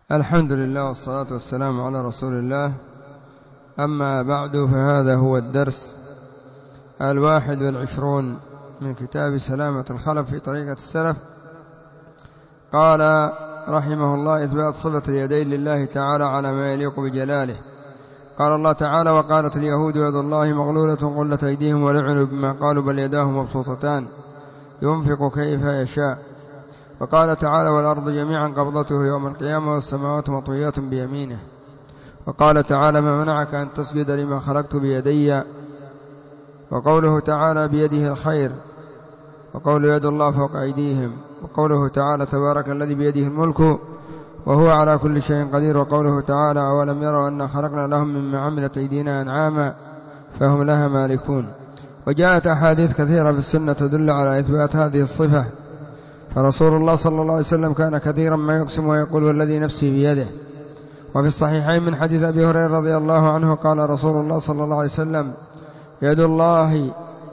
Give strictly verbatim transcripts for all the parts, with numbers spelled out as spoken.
الحمد لله والصلاة والسلام على رسول الله. أما بعد، فهذا هو الدرس الواحد والعشرون من كتاب سلامة الخلف في طريقة السلف. قال رحمه الله: إثبات صفة اليدين لله تعالى على ما يليق بجلاله. قال الله تعالى: وقالت اليهود يد الله مغلولة غلت أيديهم ولعنوا بما قالوا بل يداه مبسوطتان ينفق كيف يشاء. وقال تعالى: والأرض جميعا قبضته يوم القيامة والسماوات مطويات بيمينه. وقال تعالى: ما منعك أن تسجد لما خلقت بيدي. وقوله تعالى: بيده الخير. وقول يد الله فوق أيديهم. وقوله تعالى: تبارك الذي بيده الملك وهو على كل شيء قدير. وقوله تعالى: أولم يروا أن خلقنا لهم مما عملت أيدينا أنعاما فهم لها مالكون. وجاءت أحاديث كثيرة في السنة تدل على إثبات هذه الصفة، فرسول الله صلى الله عليه وسلم كان كثيرا ما يقسم ويقول: والذي نفسي بيده. وفي الصحيحين من حديث أبي هريرة رضي الله عنه قال رسول الله صلى الله عليه وسلم: يد الله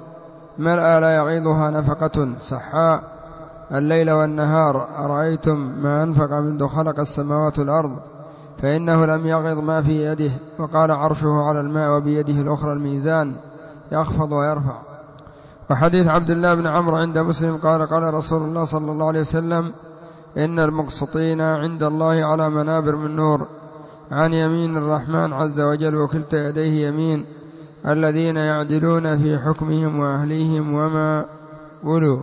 ملأ لا يغيضها نفقة سحاء الليل والنهار أرأيتم ما أنفق منذ خلق السماوات والأرض فإنه لم يغض ما في يده. وقال: عرشه على الماء وبيده الأخرى الميزان يخفض ويرفع. وحديث عبد الله بن عمرو عند مسلم قال: قال رسول الله صلى الله عليه وسلم: إن المقسطين عند الله على منابر من نور عن يمين الرحمن عز وجل وكلتا يديه يمين، الذين يعدلون في حكمهم وأهليهم وما ولوا.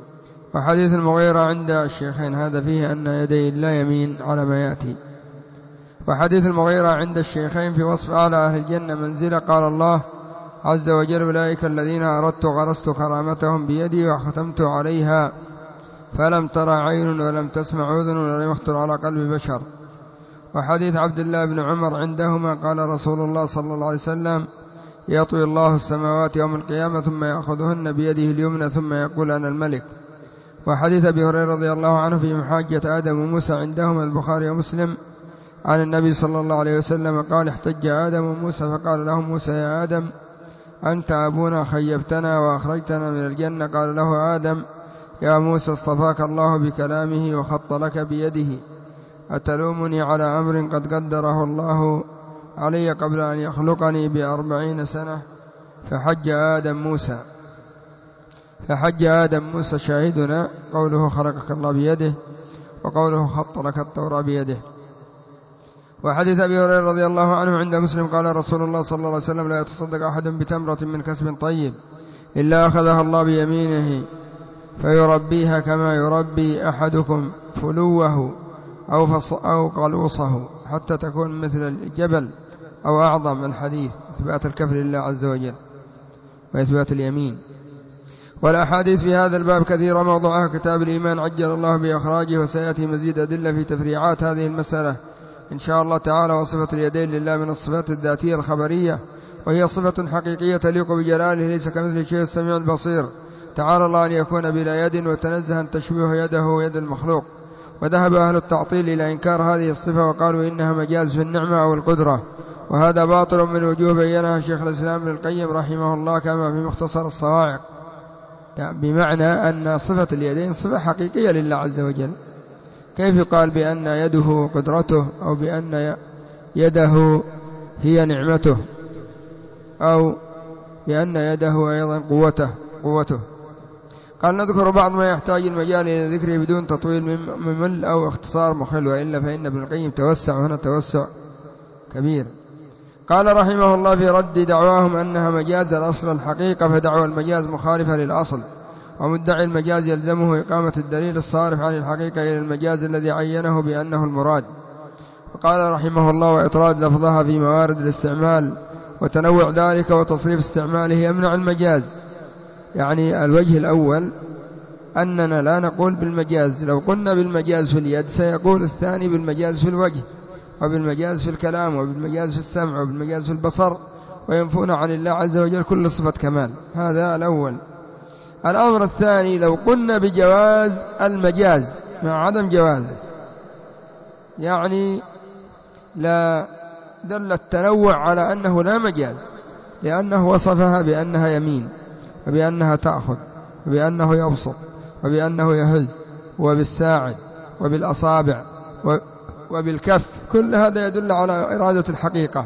وحديث المغيرة عند الشيخين هذا فيه أن يدي الله يمين على ما يأتي. وحديث المغيرة عند الشيخين في وصف أعلى أهل الجنة منزلة قال الله عز وجل: أولئك الذين أردت غرست كرامتهم بيدي وختمت عليها فلم ترى عين ولم تسمع أذن ولم يخطر على قلب بشر. وحديث عبد الله بن عمر عندهما قال رسول الله صلى الله عليه وسلم: يطوي الله السماوات يوم القيامة ثم يأخذهن بيده اليمنى ثم يقول: أنا الملك. وحديث أبي هريرة رضي الله عنه في محاجة آدم وموسى عندهما البخاري ومسلم عن النبي صلى الله عليه وسلم قال: احتج آدم وموسى فقال له موسى: يا آدم أنت أبونا خيبتنا وأخرجتنا من الجنة. قال له آدم: يا موسى اصطفاك الله بكلامه وخط لك بيده، أتلومني على أمر قد قدره الله علي قبل أن يخلقني بأربعين سنة؟ فحج آدم موسى فحج آدم موسى شاهدنا قوله خلقك الله بيده، وقوله خط لك التوراة بيده. وحديث أبي هريرة رضي الله عنه عند مسلم قال رسول الله صلى الله عليه وسلم: لا يتصدق أحد بتمرة من كسب طيب إلا أخذها الله بيمينه فيربيها كما يربي أحدكم فلوه أو, فص أو قلوصه حتى تكون مثل الجبل أو أعظم. الحديث إثبات الكفر لله عز وجل وإثبات اليمين. والأحاديث في هذا الباب كثيرة، موضوعها كتاب الإيمان عجل الله بإخراجه، وسيأتي مزيد أدلة في تفريعات هذه المسألة إن شاء الله تعالى. وصفة اليدين لله من الصفات الذاتية الخبرية، وهي صفة حقيقية تليق بجلاله، ليس كمثل شيء السميع البصير. تعالى الله أن يكون بلا يد، وتنزه أن تشبه يده يد المخلوق. وذهب أهل التعطيل إلى إنكار هذه الصفة وقالوا إنها مجاز في النعمة أو القدرة، وهذا باطل من وجوه بينها شيخ الإسلام ابن القيم رحمه الله كما في مختصر الصواعق، يعني بمعنى أن صفة اليدين صفة حقيقية لله عز وجل. كيف يقال بأن يده قدرته، أو بأن يده هي نعمته، أو بأن يده أيضا قوته قوته قال: نذكر بعض ما يحتاج المجال إلى ذكره بدون تطويل ممل أو اختصار مخل، وإلا فإن ابن القيم توسع هنا توسع كبير. قال رحمه الله في رد دعواهم أنها مجاز الأصل الحقيقة، فدعوى المجاز مخالفة للأصل، ومدعي المجاز يلزمه إقامة الدليل الصارف عن الحقيقة إلى المجاز الذي عينه بأنه المراد. وقال رحمه الله: وإطراد لفظها في موارد الاستعمال وتنوع ذلك وتصريف استعماله يمنع المجاز. يعني الوجه الأول أننا لا نقول بالمجاز، لو قلنا بالمجاز في اليد سيقول الثاني بالمجاز في الوجه، وبالمجاز في الكلام، وبالمجاز في السمع، وبالمجاز في البصر، وينفون عن الله عز وجل كل صفة كمال. هذا الأول. الأمر الثاني: لو قلنا بجواز المجاز مع عدم جوازه، يعني لا دل التنوع على أنه لا مجاز، لأنه وصفها بأنها يمين، وبأنها تأخذ، وبأنه يبسط، وبأنه يهز، وبالساعد، وبالأصابع، وبالكف، كل هذا يدل على إرادة الحقيقة.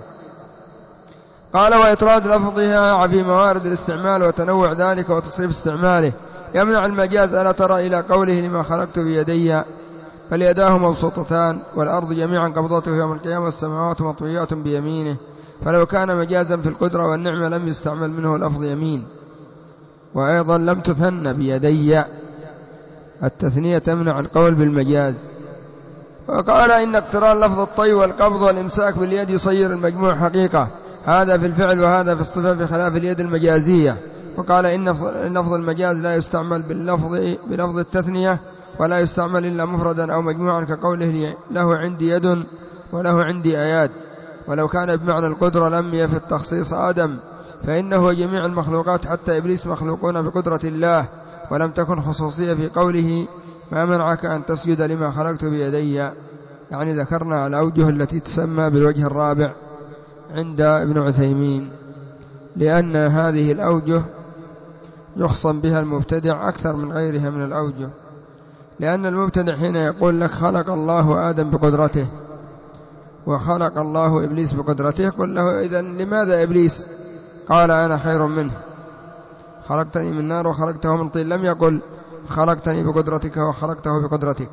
قال وإطراد لفظها في موارد الاستعمال وتنوع ذلك وتصريف استعماله يمنع المجاز. ألا ترى إلى قوله لما خلقت بيدي فاليداه مبسوطتان والأرض جميعا قبضته يوم القيامة والسماوات مطويات بيمينه، فلو كان مجازا في القدرة والنعمة لم يستعمل منه لفظ يمين. وأيضا لم تثن بيدي، التثنية تمنع القول بالمجاز. وقال إن اقتران لفظ الطي والقبض والإمساك باليد يصير المجموع حقيقة، هذا في الفعل وهذا في الصفة بخلاف اليد المجازية. وقال إن لفظ المجاز لا يستعمل باللفظ بلفظ التثنية ولا يستعمل إلا مفردا أو مجموعا، كقوله له عندي يد وله عندي أياد. ولو كان بمعنى القدرة لم يفت تخصيص آدم، فإنه جميع المخلوقات حتى إبليس مخلوقون بقدرة الله، ولم تكن خصوصية في قوله ما منعك أن تسجد لما خلقت بيدي. يعني ذكرنا الأوجه التي تسمى بالوجه الرابع عند ابن عثيمين، لأن هذه الأوجه يخصم بها المبتدع أكثر من غيرها من الأوجه، لأن المبتدع حين يقول لك خلق الله آدم بقدرته وخلق الله إبليس بقدرته، قل له إذن لماذا إبليس قال أنا خير منه، خلقتني من نار وخلقته من طين، لم يقل خلقتني بقدرتك وخلقته بقدرتك.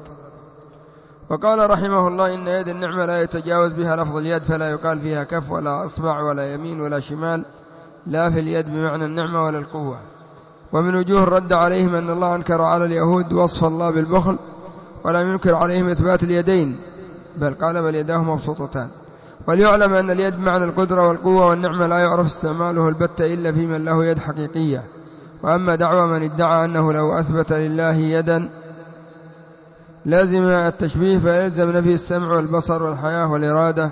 وقال رحمه الله إن يد النعمة لا يتجاوز بها لفظ اليد، فلا يقال فيها كف ولا أصبع ولا يمين ولا شمال، لا في اليد بمعنى النعمة ولا القوة. ومن وجوه الرد عليهم أن الله أنكر على اليهود وصف الله بالبخل ولم ينكر عليهم إثبات اليدين، بل قال بل يداه مبسوطتان. وليعلم أن اليد بمعنى القدرة والقوة والنعمة لا يعرف استعماله البتة إلا في من له يد حقيقية. وأما دعوى من ادعى أنه لو أثبت لله يدا لازم التشبيه فيلزم نفي السمع والبصر والحياة والإرادة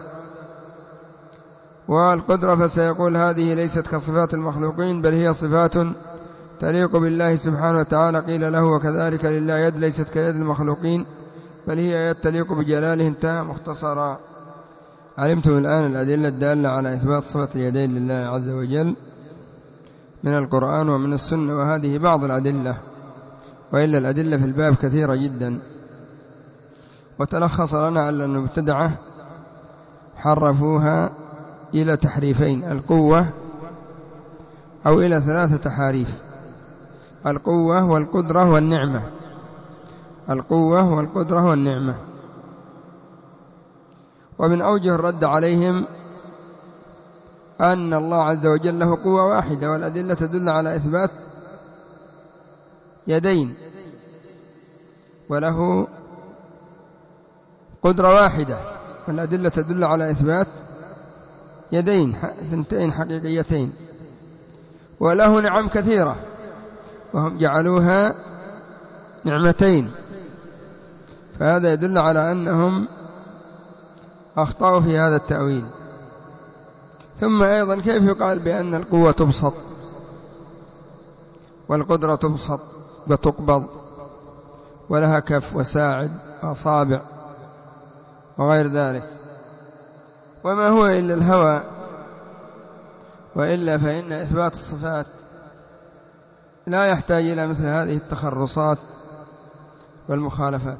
والقدرة، فسيقول هذه ليست كصفات المخلوقين بل هي صفات تليق بالله سبحانه وتعالى. قيل له وكذلك لله يد ليست كيد المخلوقين بل هي يد تليق بجلاله. انتهى مختصرا. علمتم الآن الأدلة الدالة على إثبات صفة اليدين لله عز وجل من القرآن ومن السنة، وهذه بعض الأدلة، وإلا الأدلة في الباب كثيرة جدا. وتلخص لنا أن المبتدعة حرفوها إلى تحريفين، القوة أو إلى ثلاثة تحاريف: القوة والقدرة والنعمة، القوة والقدرة والنعمة. ومن أوجه الرد عليهم أن الله عز وجل له قوة واحدة، والأدلة تدل على إثبات يدين، وله قدرة واحدة، والأدلة تدل على إثبات يدين ثنتين حقيقيتين، وله نعم كثيرة وهم جعلوها نعمتين، فهذا يدل على أنهم أخطأوا في هذا التأويل. ثم أيضا كيف يقال بأن القوة تبسط والقدرة تبسط وتقبض ولها كف وساعد وأصابع وغير ذلك، وما هو إلا الهوى؟ وإلا فإن إثبات الصفات لا يحتاج إلى مثل هذه التخرصات والمخالفات.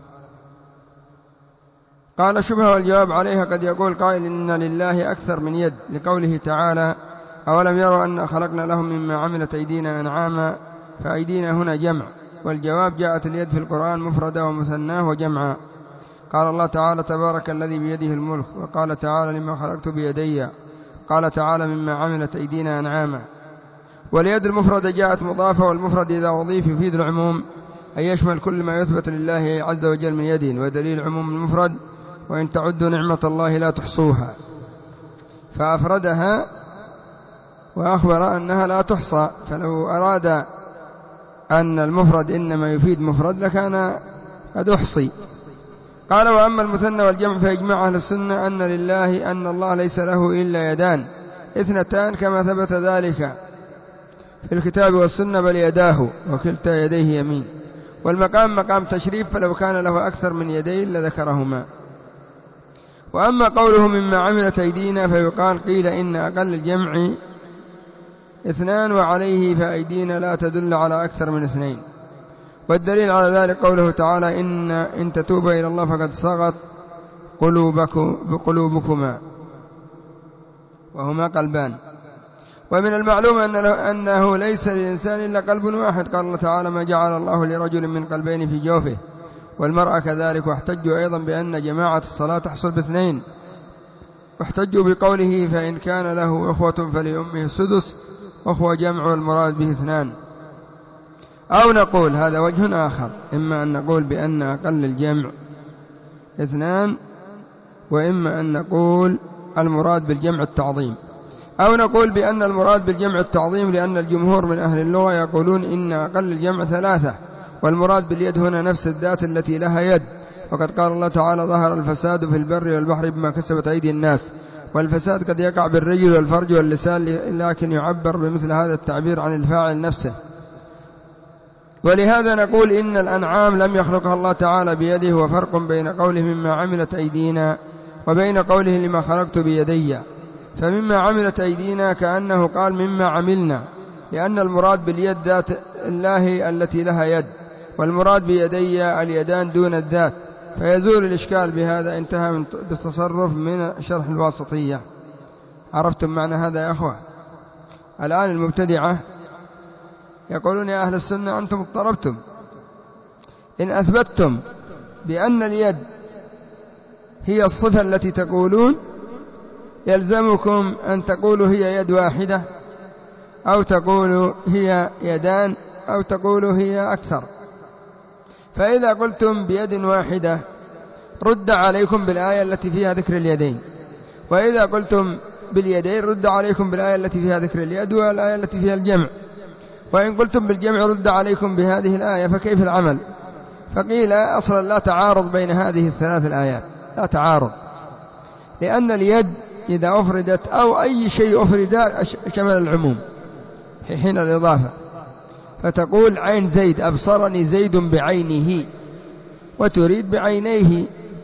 قال شبهة والجواب عليها: قد يقول قائل إن لله أكثر من يد، لقوله تعالى: أولم يروا أن خلقنا لهم مما عملت أيدينا أنعاما، فأيدينا هنا جمع، والجواب جاءت اليد في القرآن مفردة ومثناه وجمعا. قال الله تعالى: تبارك الذي بيده الملك. وقال تعالى: لما خلقت بيدي. قال تعالى: مما عملت أيدينا أنعاما. واليد المفردة جاءت مضافة، والمفرد إذا أضيف يفيد العموم، أي يشمل كل ما يثبت لله عز وجل من يد، ودليل عموم المفرد: وإن تعدوا نعمة الله لا تحصوها. فأفردها وأخبر أنها لا تحصى، فلو أراد أن المفرد إنما يفيد مفرد لكان قد أحصي. قال: وأما المثنى والجمع فيجمع أهل السنة أن لله أن الله ليس له إلا يدان اثنتان، كما ثبت ذلك في الكتاب والسنة، بل يداه وكلتا يديه يمين. والمقام مقام تشريف، فلو كان له أكثر من يدين لذكرهما. وأما قوله مما عملت أيدينا فيقال: قيل إن أقل الجمع اثنان، وعليه فأيدينا لا تدل على أكثر من اثنين. والدليل على ذلك قوله تعالى: إن, إن تتوب إلى الله فقد صغت بقلوبكما وهما قلبان. ومن المعلوم أنه ليس للإنسان إلا قلب واحد، قال الله تعالى: ما جعل الله لرجل من قلبين في جوفه، والمرأة كذلك. واحتجوا أيضا بأن جماعة الصلاة تحصل باثنين، واحتجوا بقوله: فإن كان له أخوة فلأمه السدس، أخوة جمع والمراد به اثنان. أو نقول هذا وجه آخر، إما أن نقول بأن أقل الجمع اثنان، وإما أن نقول المراد بالجمع التعظيم، أو نقول بأن المراد بالجمع التعظيم، لأن الجمهور من أهل اللغة يقولون إن أقل الجمع ثلاثة، والمراد باليد هنا نفس الذات التي لها يد. وقد قال الله تعالى: ظهر الفساد في البر والبحر بما كسبت أيدي الناس. والفساد قد يقع بالرجل والفرج واللسان، لكن يعبر بمثل هذا التعبير عن الفاعل نفسه. ولهذا نقول إن الأنعام لم يخلقها الله تعالى بيده، وفرق بين قوله مما عملت أيدينا وبين قوله لما خلقت بيدي. فمما عملت أيدينا كأنه قال مما عملنا، لأن المراد باليد ذات الله التي لها يد، والمراد بيدي اليدان دون الذات، فيزول الإشكال بهذا. انتهى من بالتصرف من شرح الواسطية. عرفتم معنى هذا يا أخوة؟ الآن المبتدعة يقولون: يا أهل السنة أنتم اضطربتم، إن أثبتتم بأن اليد هي الصفة التي تقولون يلزمكم أن تقولوا هي يد واحدة، أو تقولوا هي يدان، أو تقولوا هي أكثر. فإذا قلتم بيد واحدة رد عليكم بالآية التي فيها ذكر اليدين، وإذا قلتم باليدين رد عليكم بالآية التي فيها ذكر اليد والآية التي فيها الجمع، وإن قلتم بالجمع رد عليكم بهذه الآية. فكيف العمل؟ فقيل: أصلا لا تعارض بين هذه الثلاث الآيات، لا تعارض، لأن اليد إذا أفردت أو أي شيء أفرد شمل العموم حين الإضافة. فتقول: عين زيد، أبصرني زيد بعينه، وتريد بعينيه،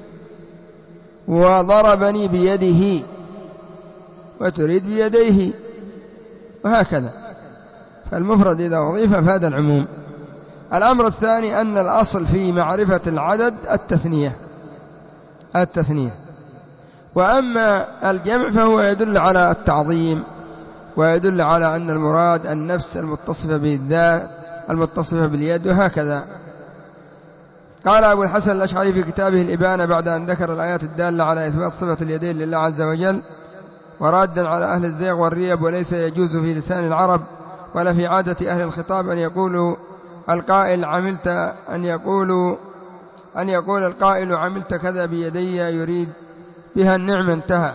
وضربني بيده، وتريد بيديه، وهكذا. فالمفرد إذا أضيف فاد العموم. الأمر الثاني أن الأصل في معرفة العدد التثنية التثنية وأما الجمع فهو يدل على التعظيم، ويدل على أن المراد النفس المتصفة بالذات المتصفة باليد، وهكذا. قال أبو الحسن الأشعري في كتابه الإبانة بعد أن ذكر الآيات الدالة على إثبات صفة اليدين لله عز وجل، ورادا على أهل الزيغ والريب: وليس يجوز في لسان العرب ولا في عادة أهل الخطاب أن يقولوا القائل عملت أن يقولوا أن يقول القائل عملت كذا بيدي يريد بها النعمة. انتهى.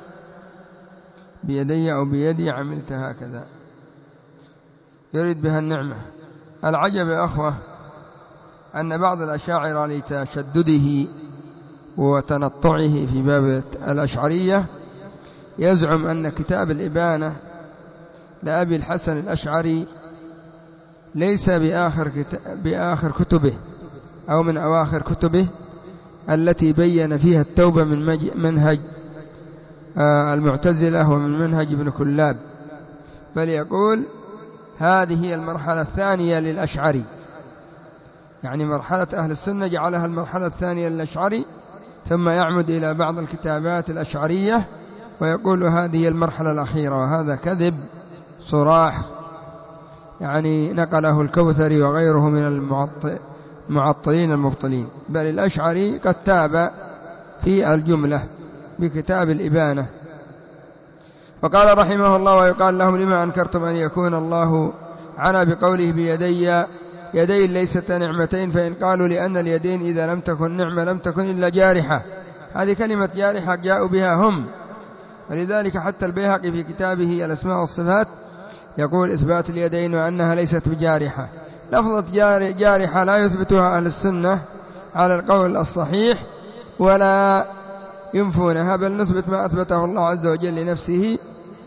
بيدي أو بيدي عملت هكذا يريد بها النعمة. العجب يا أخوة أن بعض الأشاعرة لتشدده وتنطعه في باب الأشعرية يزعم أن كتاب الإبانة لأبي الحسن الأشعري ليس بآخر, بآخر كتبه أو من أواخر كتبه التي بين فيها التوبة من منهج المعتزلة ومن منهج ابن كلاب، بل يقول هذه هي المرحلة الثانية للأشعري، يعني مرحلة أهل السنة جعلها المرحلة الثانية للأشعري، ثم يعمد إلى بعض الكتابات الأشعرية ويقول هذه المرحلة الأخيرة. وهذا كذب صراح، يعني نقله الكوثري وغيره من المعطلين المبطلين. بل الأشعري قد تاب في الجملة بكتاب الإبانة. وقال رحمه الله: ويقال لهم لما أنكرتم أن يكون الله عنا بقوله بيدي يدين ليست نعمتين؟ فإن قالوا لأن اليدين إذا لم تكن نعمة لم تكن إلا جارحة. هذه كلمة جارحة جاءوا بها هم، ولذلك حتى البيهقي في كتابه الأسماء والصفات يقول إثبات اليدين وأنها ليست بجارحة. لفظة جارحة لا يثبتها أهل السنة على القول الصحيح ولا ينفونها، بل نثبت ما أثبته الله عز وجل لنفسه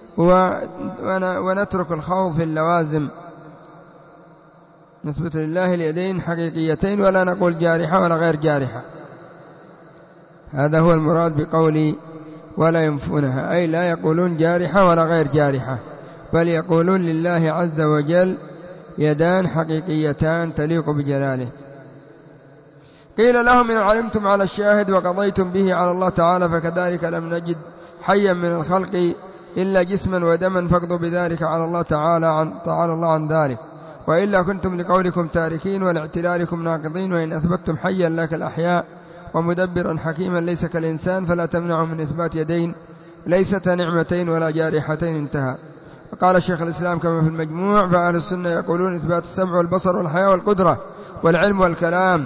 ونترك الخوض في اللوازم. نثبت لله اليدين حقيقيتين ولا نقول جارحة ولا غير جارحة. هذا هو المراد بقولي ولا ينفونها، أي لا يقولون جارحة ولا غير جارحة، بل يقولون لله عز وجل يدان حقيقيتان تليق بجلاله. قيل لهم إن علمتم على الشاهد وقضيتم به على الله تعالى فكذلك لم نجد حيا من الخلق إلا جسما ودما فاقضوا بذلك على الله تعالى عن تعالى الله عن ذلك، وإلا كنتم لقولكم تاركين ولاعتلالكم ناقضين، وإن أثبتم حيا لك الأحياء ومدبرا حكيما ليس كالإنسان فلا تمنعوا من إثبات يدين ليست نعمتين ولا جارحتين. انتهى. وقال شيخ الإسلام كما في المجموع: فأهل السنة يقولون إثبات السمع والبصر والحياة والقدرة والعلم والكلام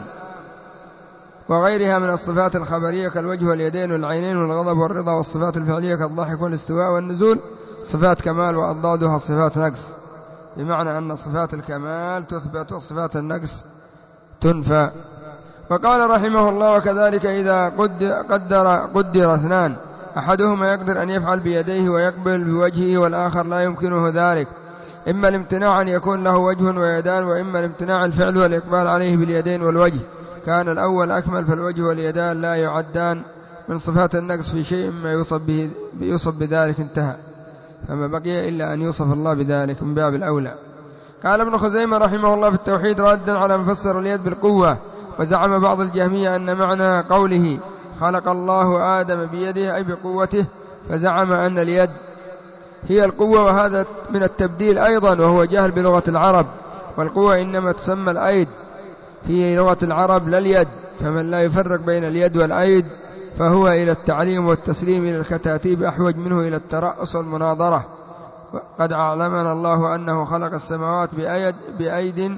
وغيرها من الصفات الخبرية كالوجه واليدين والعينين والغضب والرضا، والصفات الفعلية كالضحك والاستواء والنزول صفات كمال، وأضدادها صفات نقص، بمعنى أن صفات الكمال تثبت وصفات النقص تنفى. وقال رحمه الله: وكذلك إذا قدر قدر اثنان أحدهما يقدر أن يفعل بيديه ويقبل بوجهه والآخر لا يمكنه ذلك، إما الامتناع أن يكون له وجه ويدان، وإما الامتناع الفعل والإقبال عليه باليدين والوجه، كان الأول أكمل، فالوجه واليدان لا يعدان من صفات النقص في شيء ما يوصف, به يوصف بذلك. انتهى. فما بقي إلا أن يوصف الله بذلك من باب الأولى. قال ابن خزيمة رحمه الله في التوحيد ردا على مفسر اليد بالقوة: وزعم بعض الجهمية أن معنى قوله خلق الله آدم بيده أي بقوته، فزعم أن اليد هي القوة، وهذا من التبديل أيضا، وهو جهل بلغة العرب، والقوة إنما تسمى الأيد في لغة العرب لا اليد، فمن لا يفرق بين اليد والأيد فهو إلى التعليم والتسليم إلى الكتاتيب أحوج منه إلى الترأس والمناظرة. قد أعلمنا الله أنه خلق السماوات بأيد, بأيد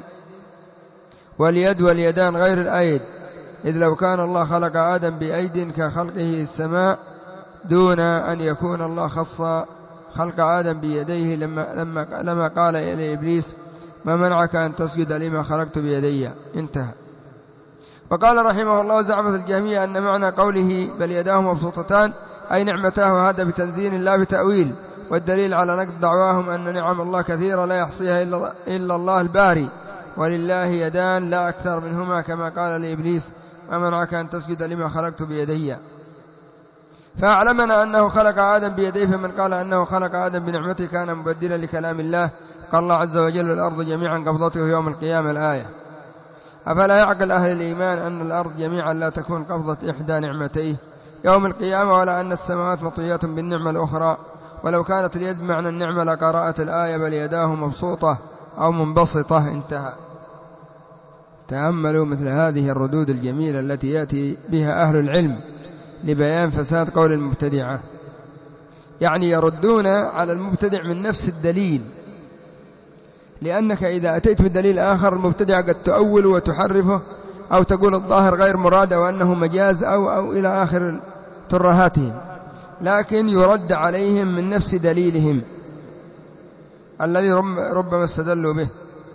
واليد واليدان غير الأيد، إذ لو كان الله خلق آدم بأيد كخلقه السماء دون أن يكون الله خص خلق آدم بيديه لما, لما, لما قال إلى إبليس: ما منعك أن تسجد لما خلقت بيدي. انتهى. وقال رحمه الله: زعمت الجهمية أن معنى قوله بل يداه مبسوطتان أي نعمتاه، هذا بتنزيل لا بتأويل، والدليل على نقد دعواهم أن نعم الله كثيرة لا يحصيها إلا الله الباري، ولله يدان لا أكثر منهما، كما قال لإبليس: ما منعك أن تسجد لما خلقت بيدي. فأعلمنا أنه خلق آدم بيديه، فمن قال أنه خلق آدم بنعمته كان مبدلا لكلام الله. قال الله عز وجل: الأرض جميعا قبضته يوم القيامة، الآية. أفلا يعقل أهل الإيمان أن الأرض جميعا لا تكون قبضة إحدى نعمتيه يوم القيامة، ولا أن السماوات مطويات بالنعمة الأخرى؟ ولو كانت اليد معنى النعمة لقرأت الآية بل يداه مبسوطة أو منبسطة. انتهى. تأملوا مثل هذه الردود الجميلة التي يأتي بها أهل العلم لبيان فساد قول المبتدعة، يعني يردون على المبتدع من نفس الدليل، لأنك إذا أتيت بدليل آخر المبتدع قد تؤول وتحرفه أو تقول الظاهر غير مراد وأنه مجاز أو, أو إلى آخر ترهاتهم، لكن يرد عليهم من نفس دليلهم الذي ربما استدلوا به،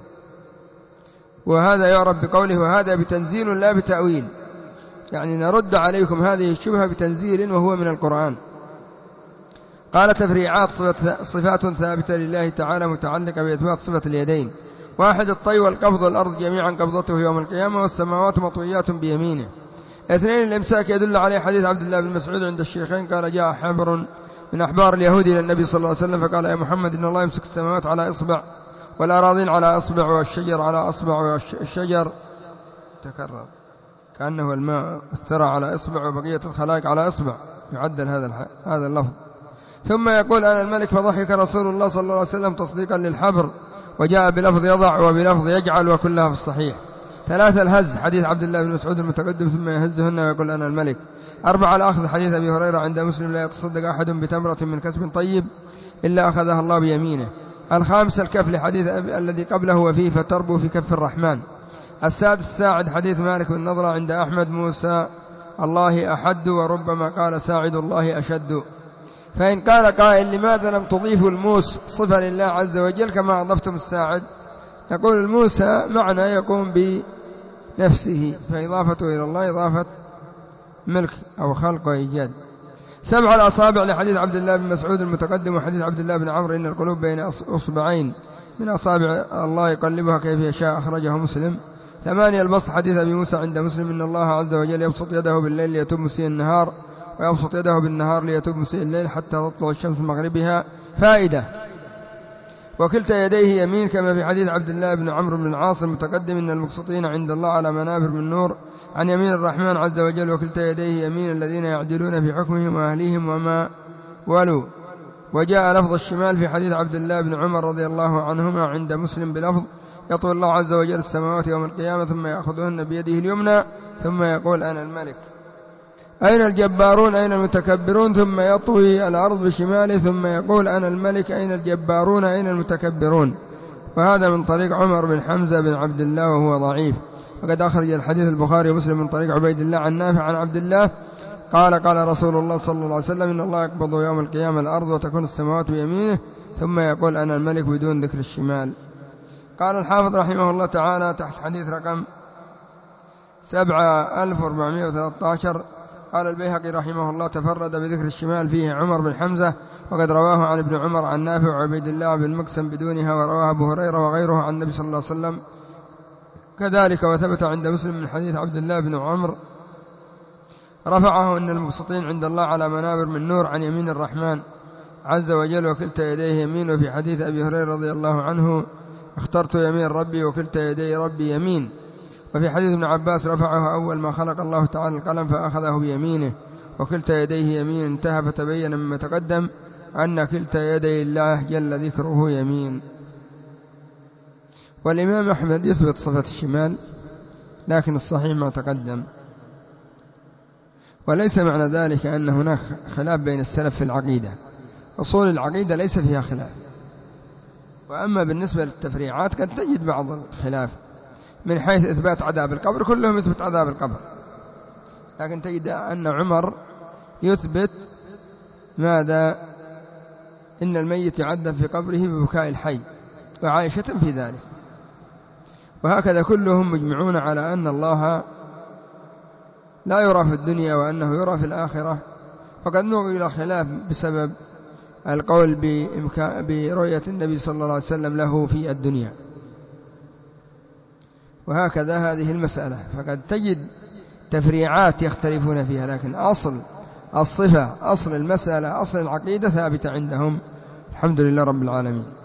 وهذا يعرف بقوله: وهذا بتنزيل لا بتأويل، يعني نرد عليكم هذه الشبهة بتنزيل وهو من القرآن. قال: تفريعات صفات ثابتة لله تعالى متعلقة بإثبات صفة اليدين: واحد الطي والقبض، والأرض جميعا قبضته يوم القيامة، والسماوات مطويات بيمينه. اثنين الإمساك يدل عليه حديث عبد الله بن مسعود عند الشيخين قال: جاء حبر من أحبار اليهود إلى النبي صلى الله عليه وسلم فقال: يا محمد، إن الله يمسك السماوات على إصبع والأراضين على أصبع والشجر على أصبع، والشجر تكرر كأنه الماء الثرى على إصبع وبقية الخلائق على إصبع، يعدل هذا هذا اللفظ. ثم يقول: أنا الملك. فضحك رسول الله صلى الله عليه وسلم تصديقا للحبر، وجاء بلفظ يضع وبلفظ يجعل وكلها في الصحيح. ثلاثة الهز حديث عبد الله بن مسعود المتقدم ثم يهزهن ويقول: أنا الملك. أربعة الأخذ حديث أبي هريرة عند مسلم: لا يتصدق أحد بتمرة من كسب طيب إلا أخذها الله بيمينه. الخامس الكفل حديث الذي قبله: وفيه فتربو في كف الرحمن. السادس ساعد حديث مالك بن نضرة عند أحمد: موسى الله أحد، وربما قال ساعد الله أشد. فإن قال قائل: لماذا لم تضيفوا الموس صفة لله عز وجل كما أضفتم الساعد؟ نقول: الموسى معنى يقوم بنفسه، فإضافته إلى الله إضافة ملك أو خلق وإيجاد. سبع الأصابع لحديث عبد الله بن مسعود المتقدم، وحديث عبد الله بن عمرو: إن القلوب بين أصبعين من أصابع الله يقلبها كيف يشاء، أخرجه مسلم. ثمانية البسط حديث أبي موسى عند مسلم: إن الله عز وجل يبسط يده بالليل ليتوب مسيء النهار، ويبسط يده بالنهار ليتوب مسيء الليل حتى تطلع الشمس من مغربها. فائدة: وكلتا يديه يمين، كما في حديث عبد الله بن عمرو بن العاص المتقدم: إن المقسطين عند الله على منابر من نور عن يمين الرحمن عز وجل وكلتا يديه يمين الذين يعدلون في حكمهم وأهليهم وما ولوا. وجاء لفظ الشمال في حديث عبد الله بن عمر رضي الله عنهما عند مسلم بلفظ يطوي الله عز وجل السماوات يوم القيامة ثم يأخذهن بيده اليمنى ثم يقول أنا الملك. أين الجبارون أين المتكبرون؟ ثم يطوي الأرض بشماله ثم يقول أنا الملك أين الجبارون أين المتكبرون. وهذا من طريق عمر بن حمزة بن عبد الله وهو ضعيف. وقد أخرج الحديث البخاري ومسلم من طريق عبيد الله عن نافع عن عبد الله قال قال رسول الله صلى الله عليه وسلم إن الله يقبض يوم القيامة الأرض وتكون السماوات بيمينه ثم يقول أنا الملك بدون ذكر الشمال. قال الحافظ رحمه الله تعالى تحت حديث رقم سبعة ألف وأربعمائة وثلاثة عشر قال البيهقي رحمه الله تفرد بذكر الشمال فيه عمر بن حمزة وقد رواه عن ابن عمر عن نافع وعبيد الله بن مقسم بدونها ورواه أبو هريرة وغيره عن النبي صلى الله عليه وسلم كذلك. وثبت عند مسلم من حديث عبد الله بن عمر رفعه أن المبسوطين عند الله على منابر من نور عن يمين الرحمن عز وجل وكلتا يديه يمين. وفي حديث أبي هريرة رضي الله عنه اخترت يمين ربي وكلتا يدي ربي يمين. وفي حديث ابن عباس رفعه أول ما خلق الله تعالى القلم فأخذه بيمينه وكلتا يديه يمين انتهى. فتبين مما تقدم أن كلتا يدي الله جل ذكره يمين. والإمام أحمد يثبت صفة الشمال لكن الصحيح ما تقدم. وليس معنى ذلك أن هناك خلاف بين السلف في العقيدة. أصول العقيدة ليس فيها خلاف. وأما بالنسبة للتفريعات قد تجد بعض الخلاف من حيث إثبات عذاب القبر كلهم يثبت عذاب القبر لكن تجد أن عمر يثبت ماذا إن الميت يعذب في قبره ببكاء الحي وعائشة في ذلك. وهكذا كلهم مجمعون على أن الله لا يرى في الدنيا وأنه يرى في الآخرة. فقد نوغي إلى خلاف بسبب القول برؤية النبي صلى الله عليه وسلم له في الدنيا. وهكذا هذه المسألة فقد تجد تفريعات يختلفون فيها لكن أصل الصفة أصل المسألة أصل العقيدة ثابتة عندهم. الحمد لله رب العالمين.